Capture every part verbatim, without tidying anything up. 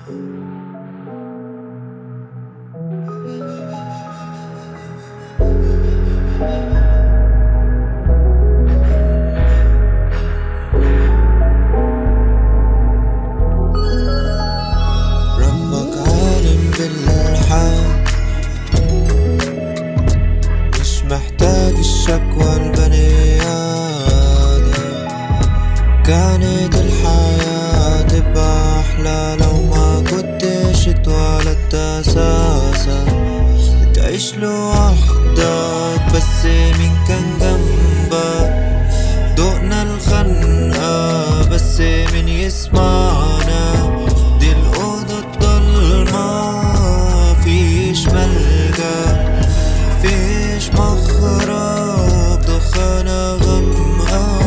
ربك عالم بالحال، مش محتاج الشكوى البني آدم. كانت الحياة تبقى أحلى لو ما كنتش اتولدت أساسا. تعيش لوحدك بس مين كان جنبك؟ دقنا الخنقة بس مين يسمعنا؟ دي الأوضة الضلمة مفيش ملجأ، مفيش مخرج، دخانة غامقة.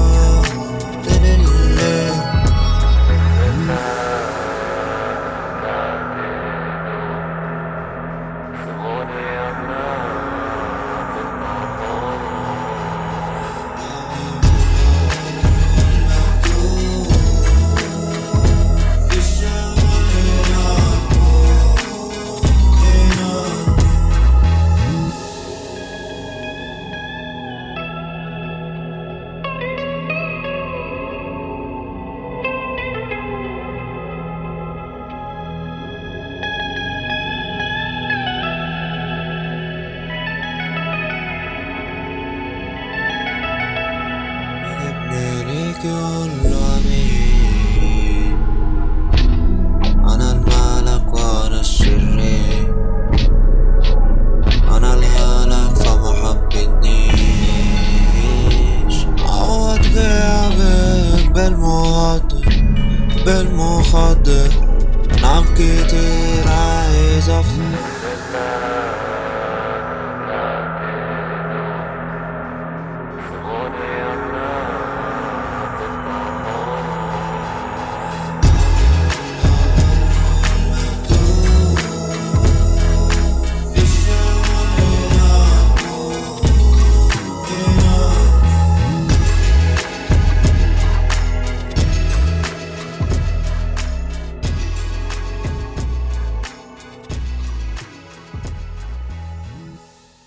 ليك يقوله أمين، أنا الملك وأنا الشرير، أنا الهلك فما حبتنيش. عوض غيابك بالمخدر بالمخدر، نعم كتير عايز أفصل.